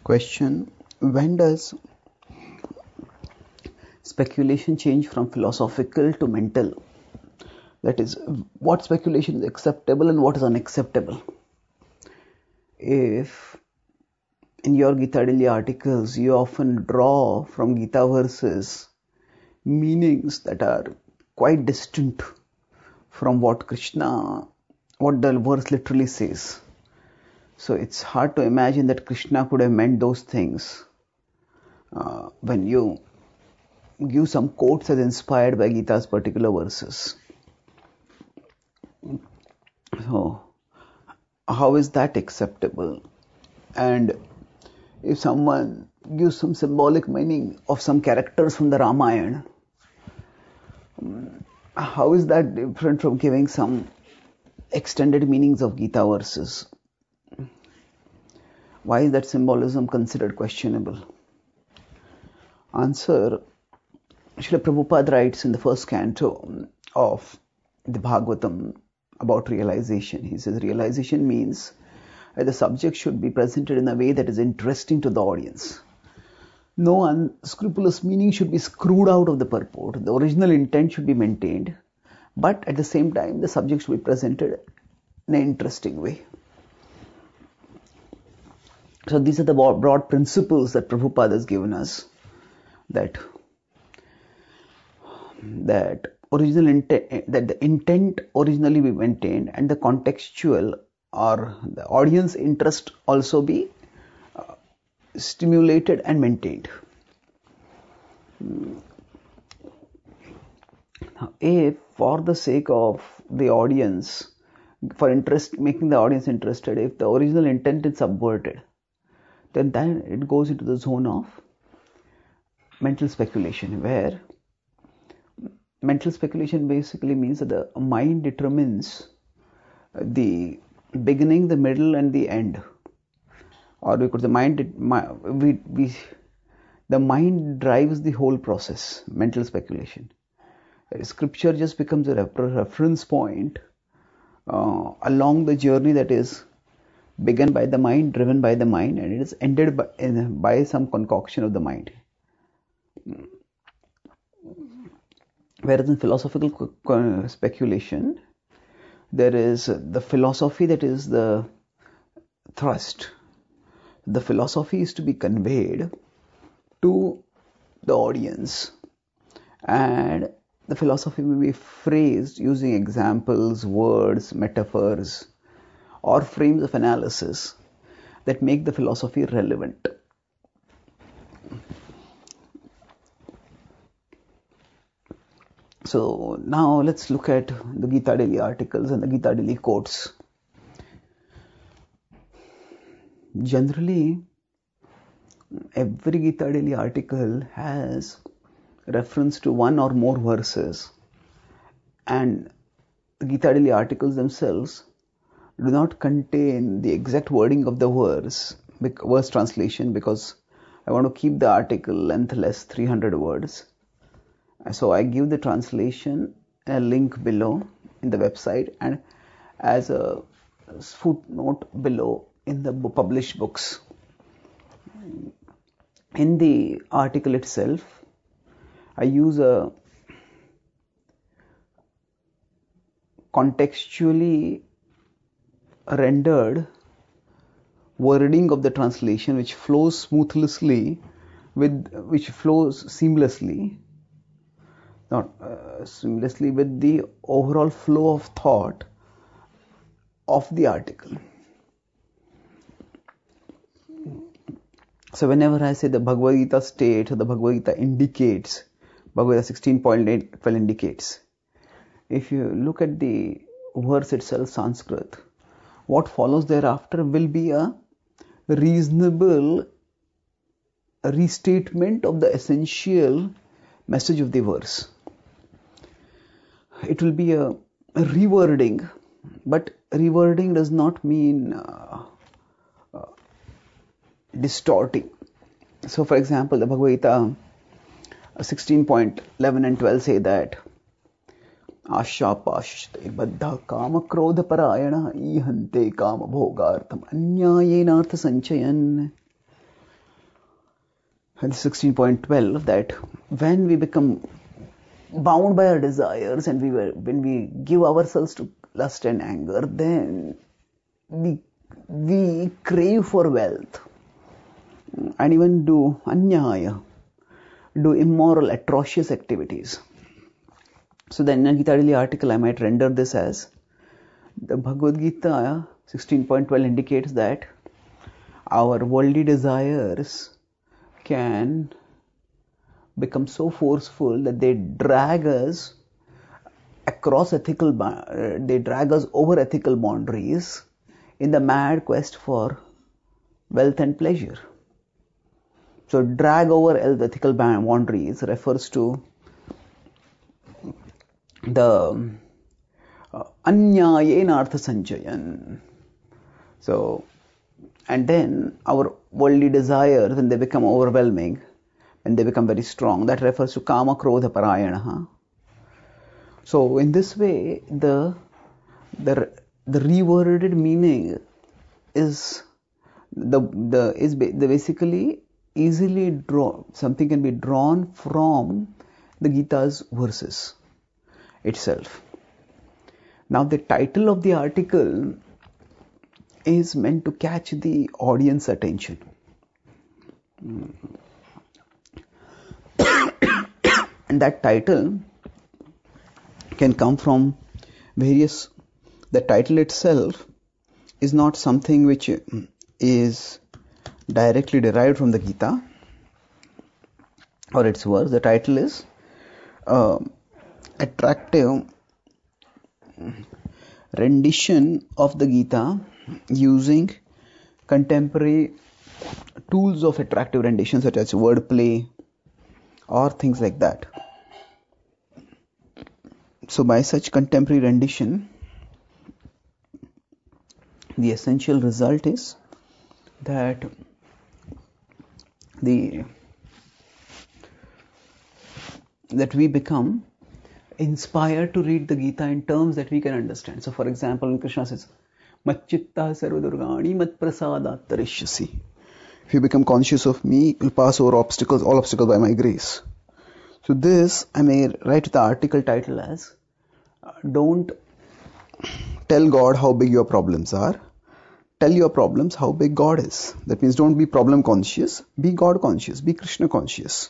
Question: when does speculation change from philosophical to mental? That is, what speculation is acceptable and what is unacceptable? If in your Gita Daily articles you often draw from Gita verses meanings that are quite distant from what the verse literally says. So it's hard to imagine that Krishna could have meant those things when you give some quotes as inspired by Gita's particular verses. So, how is that acceptable? And if someone gives some symbolic meaning of some characters from the Ramayana, how is that different from giving some extended meanings of Gita verses? Why is that symbolism considered questionable? Answer: Srila Prabhupada writes in the first canto of the Bhagavatam about realization. He says realization means that the subject should be presented in a way that is interesting to the audience. No unscrupulous meaning should be screwed out of the purport. The original intent should be maintained, but at the same time the subject should be presented in an interesting way. So these are the broad principles that Prabhupada has given us, that the intent originally be maintained and the contextual or the audience interest also be stimulated and maintained. Now, if for the sake of the audience, making the audience interested, if the original intent is subverted, then it goes into the zone of mental speculation, where mental speculation basically means that the mind determines the beginning, the middle, and the end. Or because the mind drives the whole process, mental speculation. Scripture just becomes a reference point along the journey that is begun by the mind, driven by the mind, and it is ended by some concoction of the mind. Whereas in philosophical speculation, there is the philosophy that is the thrust. The philosophy is to be conveyed to the audience, and the philosophy may be phrased using examples, words, metaphors, or frames of analysis that make the philosophy relevant. So now let's look at the Gita Daily articles and the Gita Daily quotes. Generally, every Gita Daily article has reference to one or more verses, and the Gita Daily articles themselves do not contain the exact wording of the verse translation, because I want to keep the article length less 300 words. So I give the translation a link below in the website and as a footnote below in the published books. In the article itself, I use a contextually rendered wording of the translation which flows seamlessly with the overall flow of thought of the article. So whenever I say the Bhagavad Gita states or the Bhagavad Gita indicates, Bhagavad Gita 16.8 indicates, if you look at the verse itself, Sanskrit, what follows thereafter will be a reasonable restatement of the essential message of the verse. It will be a rewording, but rewording does not mean distorting. So for example, the Bhagavad Gita 16.11 and 12 say that Ashapashte baddha kama krodha parayana ihante kama bhogartham anyayena artha sanchayan. and 16.12, that when we become bound by our desires and when we give ourselves to lust and anger, then we crave for wealth and even do anyaya, do immoral, atrocious activities. So then in a Gita Daily article, I might render this as the Bhagavad Gita 16.12 indicates that our worldly desires can become so forceful that they drag us they drag us over ethical boundaries in the mad quest for wealth and pleasure. So drag over ethical boundaries refers to the anyayena artha sanchayan. So, and then our worldly desires, when they become overwhelming, when they become very strong, that refers to kama krodha parayanaha. So in this way, the reworded meaning is basically easily drawn. Something can be drawn from the Gita's verses itself. Now the title of the article is meant to catch the audience attention. And that title can come from various. The title itself is not something which is directly derived from the Gita or its verse. The title is attractive rendition of the Gita using contemporary tools of attractive rendition such as wordplay or things like that. So by such contemporary rendition, the essential result is that we become inspired to read the Gita in terms that we can understand. So for example, when Krishna says, Macchitta sarvadurgani matprasadat tarishyasi. If you become conscious of me, you'll pass over all obstacles by my grace. So this, I may write the article title as, don't tell God how big your problems are. Tell your problems how big God is. That means don't be problem conscious, be God conscious, be Krishna conscious.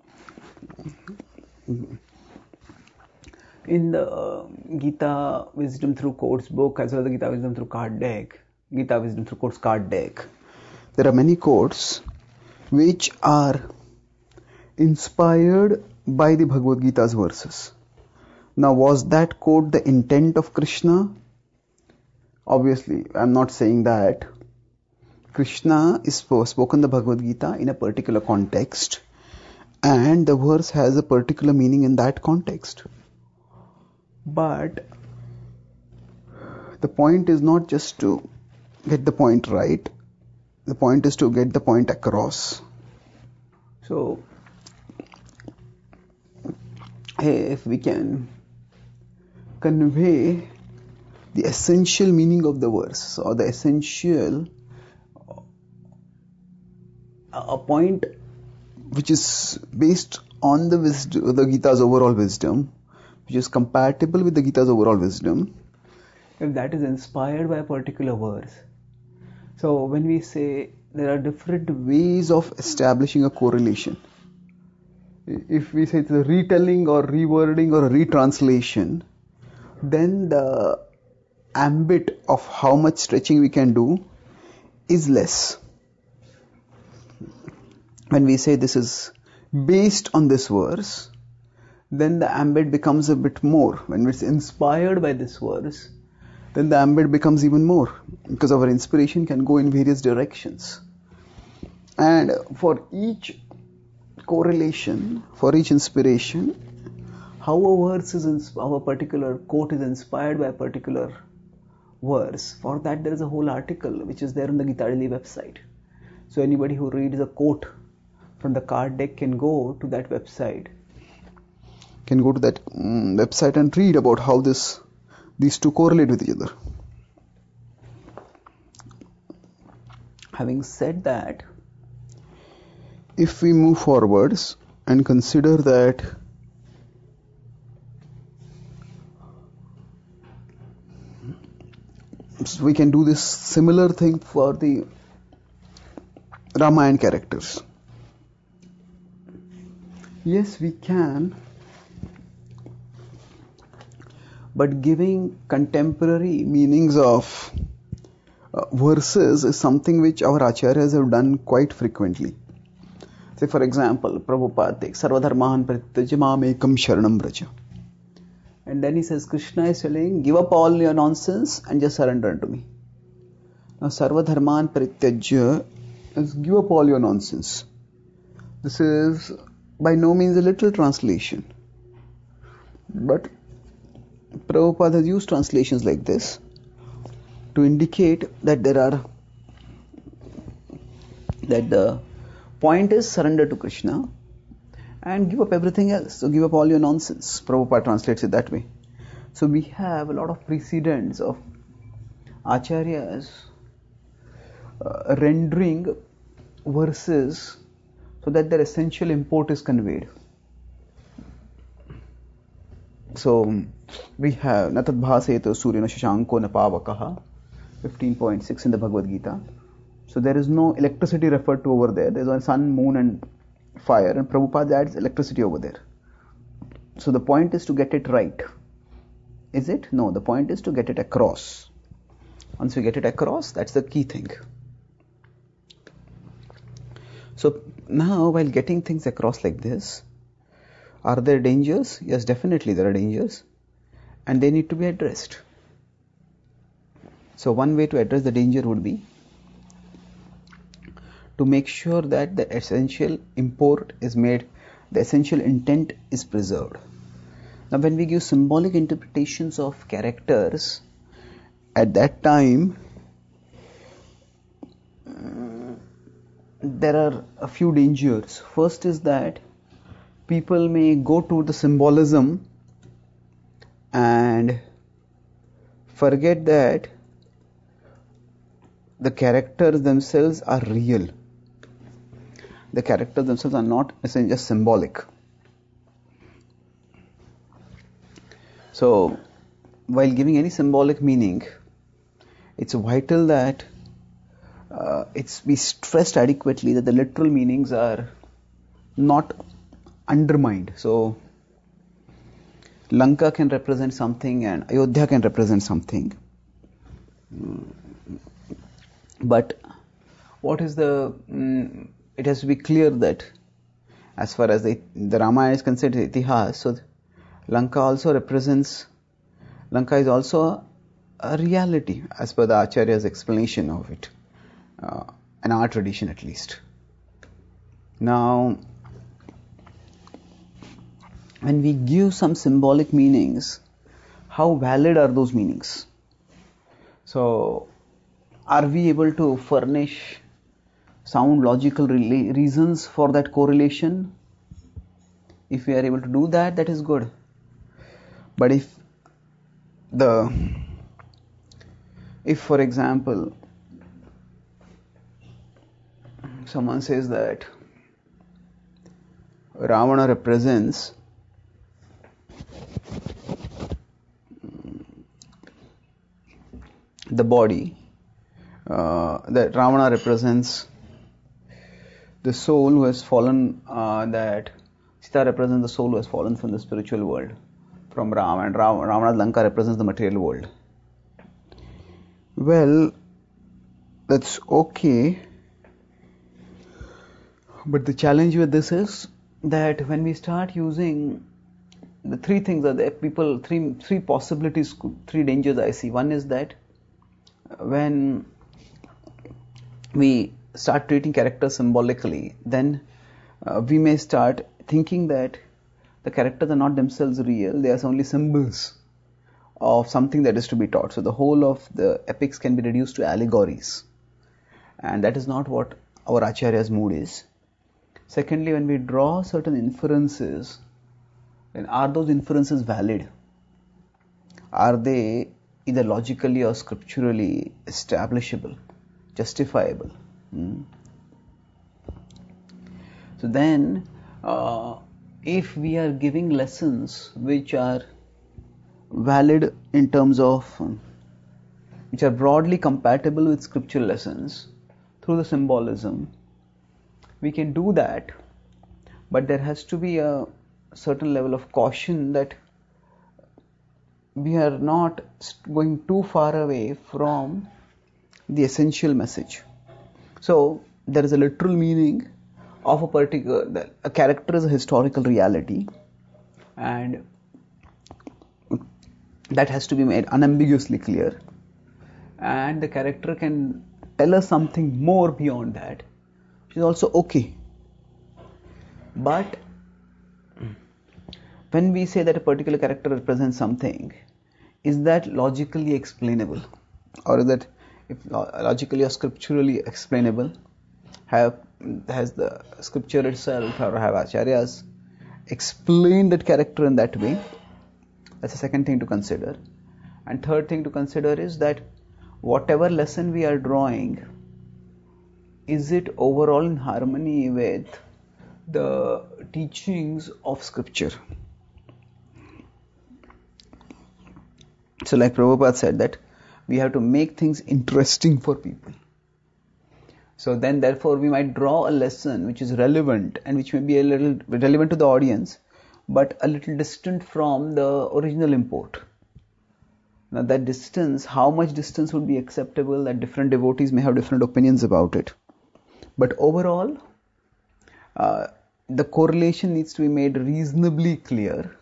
In the Gita Wisdom Through Quotes book, as well as the Gita Wisdom Through Card Deck, Gita Wisdom Through Quotes Card Deck, there are many quotes which are inspired by the Bhagavad Gita's verses. Now, was that quote the intent of Krishna? Obviously, I'm not saying that. Krishna is spoken the Bhagavad Gita in a particular context, and the verse has a particular meaning in that context. But the point is not just to get the point right. The point is to get the point across. So, if we can convey the essential meaning of the verse or the essential a point which is based on the wisdom, the Gita's overall wisdom, which is compatible with the Gita's overall wisdom, if that is inspired by a particular verse. So when we say there are different ways of establishing a correlation, if we say it's a retelling or rewording or a retranslation, then the ambit of how much stretching we can do is less. When we say this is based on this verse, then the ambit becomes a bit more. When it's inspired by this verse, then the ambit becomes even more, because our inspiration can go in various directions. And for each correlation, for each inspiration, how a particular quote is inspired by a particular verse, for that there is a whole article which is there on the Gita Daily website. So anybody who reads a quote from the card deck can go to that website. Website and read about how these two correlate with each other. Having said that, if we move forwards and consider that we can do this similar thing for the Ramayana characters. Yes, we can, but giving contemporary meanings of verses is something which our acharyas have done quite frequently. Say, for example, Prabhupada takes Sarvadharmahan Parityajya Mamekam Sharanam Vraja. And then he says, Krishna is telling, give up all your nonsense and just surrender unto me. Now, Sarvadharman Parityajya is give up all your nonsense. This is by no means a literal translation. But Prabhupada has used translations like this to indicate that that the point is surrender to Krishna and give up everything else. So give up all your nonsense. Prabhupada translates it that way. So we have a lot of precedents of acharyas rendering verses so that their essential import is conveyed. So we have Natad Bhaseto Suryana Shashanko Napavakaha, 15.6 in the Bhagavad Gita. So there is no electricity referred to over there. There is a sun, moon and fire, and Prabhupada adds electricity over there. So the point is to get it right. Is it? No, the point is to get it across. Once you get it across, that's the key thing. So now, while getting things across like this, are there dangers? Yes, definitely there are dangers, and they need to be addressed. So one way to address the danger would be to make sure that the essential import is made, the essential intent is preserved. Now when we give symbolic interpretations of characters, at that time there are a few dangers. First is that people may go to the symbolism and forget that the characters themselves are real. The characters themselves are not essentially just symbolic. So, while giving any symbolic meaning, it's vital that it's be stressed adequately that the literal meanings are not undermined. So, Lanka can represent something and Ayodhya can represent something. But what is it has to be clear that as far as the Ramayana is concerned, Itihas, so Lanka is also a reality as per the Acharya's explanation of it, in our tradition at least. Now, when we give some symbolic meanings, how valid are those meanings? So, are we able to furnish sound logical reasons for that correlation? If we are able to do that, that is good. But if for example, someone says that Ravana represents the body, that Ravana represents the soul who has fallen, that Sita represents the soul who has fallen from the spiritual world, from Ram, and Ravana's Lanka represents the material world. Well, that's okay, but the challenge with this is that when we start using the three things are there, three possibilities, three dangers I see. One is that when we start treating characters symbolically, then we may start thinking that the characters are not themselves real, they are only symbols of something that is to be taught. So the whole of the epics can be reduced to allegories, and that is not what our Acharya's mood is. Secondly, when we draw certain inferences, then are those inferences valid? Are they either logically or scripturally establishable, justifiable? So then, if we are giving lessons which are valid in terms of, which are broadly compatible with scriptural lessons through the symbolism, we can do that, but there has to be a certain level of caution that we are not going too far away from the essential message. So there is a literal meaning of a particular, a character is a historical reality, and that has to be made unambiguously clear, and the character can tell us something more beyond that, which is also okay. But when we say that a particular character represents something, is that logically explainable, or is that if logically or scripturally explainable? Has the scripture itself, or have acharyas explained that character in that way? That's the second thing to consider. And third thing to consider is that whatever lesson we are drawing, is it overall in harmony with the teachings of scripture? So like Prabhupada said that we have to make things interesting for people. So then therefore we might draw a lesson which is relevant and which may be a little relevant to the audience, but a little distant from the original import. Now that distance, how much distance would be acceptable, that different devotees may have different opinions about it. But overall, the correlation needs to be made reasonably clear.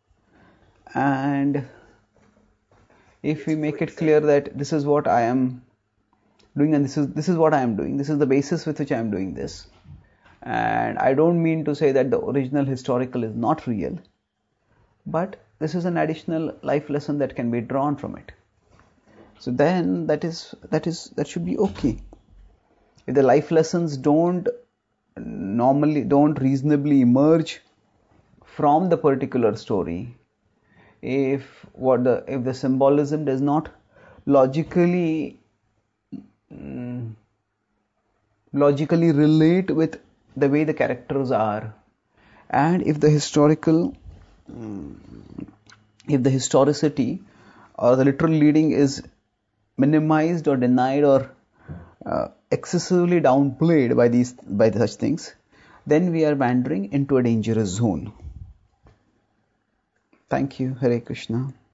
And if we make it clear that this is what I am doing and this is what I am doing, this is the basis with which I am doing this, and I don't mean to say that the original historical is not real, but this is an additional life lesson that can be drawn from it. So then that should be okay. If the life lessons don't reasonably emerge from the particular story, if the symbolism does not logically relate with the way the characters are, and if the historicity or the literal leading is minimized or denied or excessively downplayed by such things, then we are wandering into a dangerous zone. Thank you. Hare Krishna.